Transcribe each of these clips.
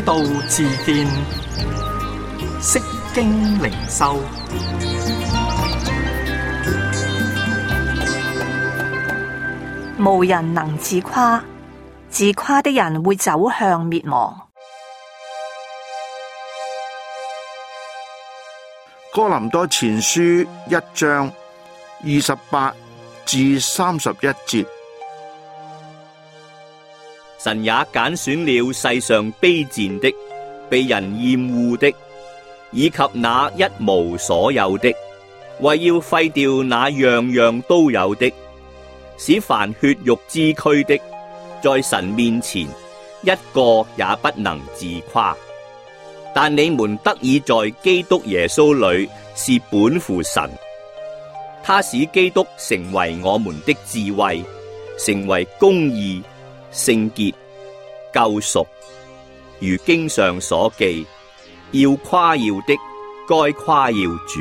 道自見，釋經靈修。 無人能自誇，自誇的人會走向滅亡。 哥林多前書1章28至31節。 神也揀選了世上卑賤的、被人厭惡的，以及那一無所有的，為要廢掉那樣樣都有的，使凡血肉之軀的，在神面前一個也不能自誇。但你們得以在基督耶穌裏是本乎神，他使基督成為我們的智慧，成為公義、聖潔、救贖。如經上所記，要誇耀的該誇耀主。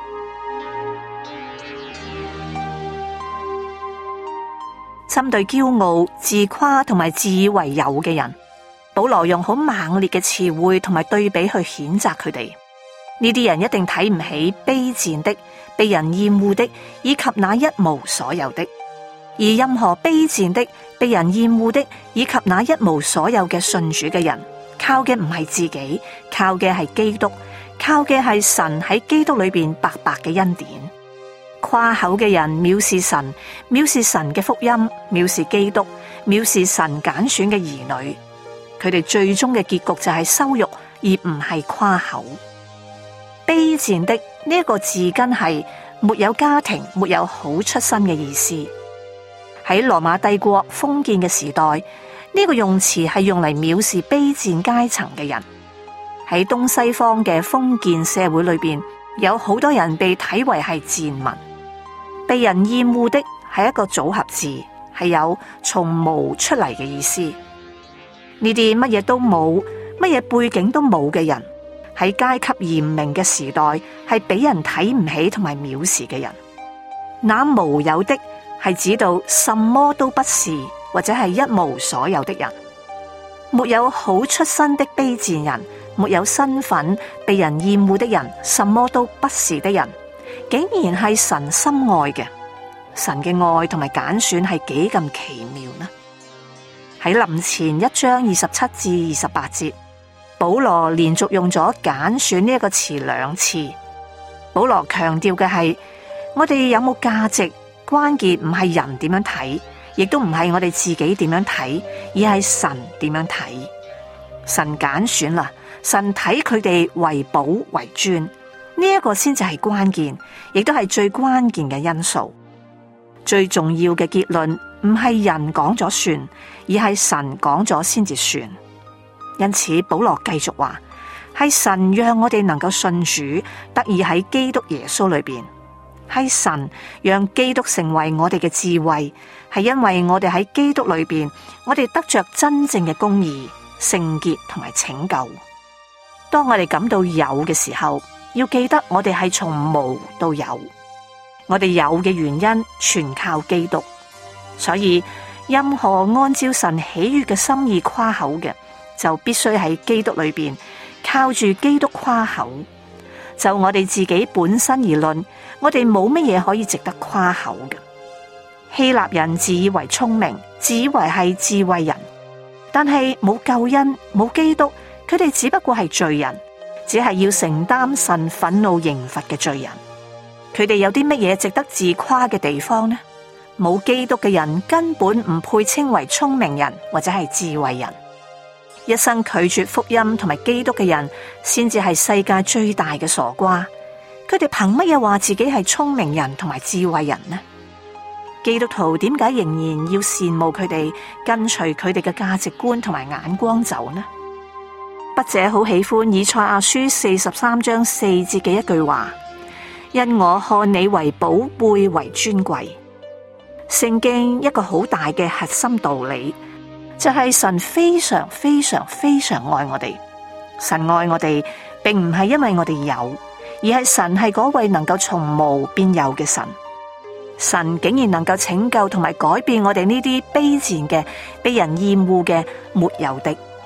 針對驕傲、自誇同埋自以為有嘅人，保羅用好猛烈嘅詞彙同埋對比去譴責佢哋。呢啲人一定睇唔起卑賤的、被人厭惡的，以及那一無所有的。而任何卑賤的、被人厭惡的，以及那一無所有嘅信主嘅人，靠嘅唔係自己，靠嘅係基督，靠嘅係神喺基督裏邊白白嘅恩典。誇口嘅人藐視神，藐視神嘅福音，藐視基督，藐視神揀選嘅兒女。佢哋最終嘅結局就係羞辱，而唔係誇口。卑賤的呢一個字根係沒有家庭、沒有好出身嘅意思。喺羅馬帝國封建嘅時代，呢個用詞係用嚟藐視卑賤階層嘅人。喺東西方嘅封建社會裏邊，有好多人被睇為係賤民。被人厭惡的係一個組合字，係有從無出嚟嘅意思。呢啲乜嘢都冇、乜嘢背景都冇嘅人，喺階級嚴明嘅時代，係俾人睇唔起同埋藐視嘅人。那無有的係指到什麼都不是，或者係一無所有的人。沒有好出身的卑賤人，沒有身份、被人厭惡的人，什麼都不是的人，竟然係神深愛嘅。神嘅愛同埋揀選係幾咁奇妙呢？喺林前1章27至28節，保羅連續用咗揀選呢一個詞2次。保羅強調嘅係，我哋有冇價值，關鍵唔係人點樣睇，亦都唔係我哋自己點樣睇，而係神點樣睇。神揀選啦，神睇佢哋為寶為尊，呢一個先至係關鍵，亦都係最關鍵嘅因素。最重要嘅結論唔係人講咗算，而係神講咗先至算。因此保羅繼續話，係神讓我哋能夠信主，得以喺基督耶穌裏邊。係神讓基督成為我哋嘅智慧，係因為我哋喺基督裏邊，我哋得着真正嘅公義、聖潔同埋拯救。當我哋感到有嘅時候，要記得我哋係從無到有。我哋有嘅原因全靠基督，所以任何按照神喜悅嘅心意誇口嘅，就必須喺基督裏邊靠住基督誇口。就我哋自己本身而論，我哋冇乜嘢可以值得誇口嘅。希臘人自以為聰明，自以為係智慧人，但係冇救恩，冇基督，佢哋只不過係罪人，只係要承擔神憤怒刑罰嘅罪人。佢哋有啲乜嘢值得自誇嘅地方呢？冇基督嘅人根本唔配稱為聰明人或者係智慧人。一生拒絕福音同埋基督嘅人，先至係世界最大嘅傻瓜。佢哋憑乜嘢話自己係聰明人同埋智慧人呢？基督徒點解仍然要羨慕佢哋，跟隨佢哋嘅價值觀同埋眼光走呢？筆者好喜歡以賽亞書43章4節嘅一句話：因我看你為寶貝為尊貴。聖經一個好大嘅核心道理，就係神非常非常非常愛我哋。神愛我哋，並唔係因為我哋有，而係神係嗰位能夠從無變有嘅神。神竟然能夠拯救同埋改變我哋呢啲卑賤嘅、被人厭惡嘅、沒有的。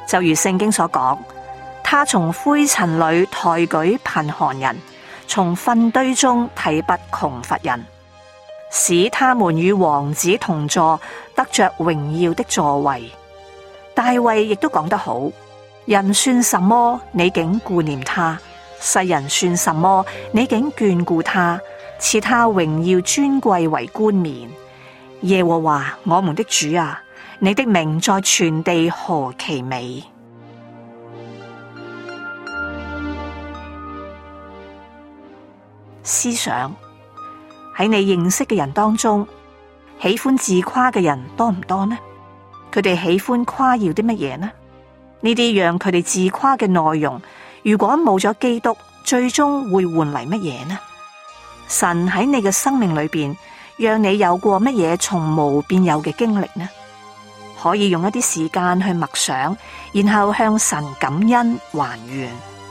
就如聖經所講，他從灰塵裏抬舉貧寒人，從糞堆中提拔窮乏人，使他們與王子同坐，得着榮耀的座位。大衛亦都講得好，人算什麼，你竟顧念他；世人算什麼，你竟眷顧他，賜他榮耀尊貴為冠冕。耶和華我們的主啊，你的名在全地何其美！思想，喺你認識嘅人當中，喜歡自誇嘅人多唔多呢？佢哋喜歡誇耀啲乜嘢呢？呢啲讓佢哋自誇嘅內容，如果冇咗基督，最終會換嚟乜嘢呢？神喺你嘅生命裏邊，讓你有過乜嘢從無變有嘅經歷呢？可以用一啲時間去默想，然後向神感恩還願。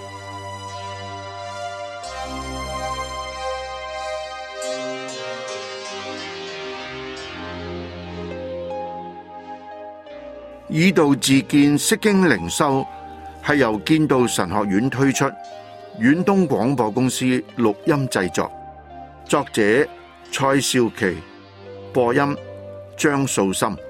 以道自見釋經靈修係由建道神學院推出，遠東廣播公司錄音製作，作者蔡少琪，播音張素心。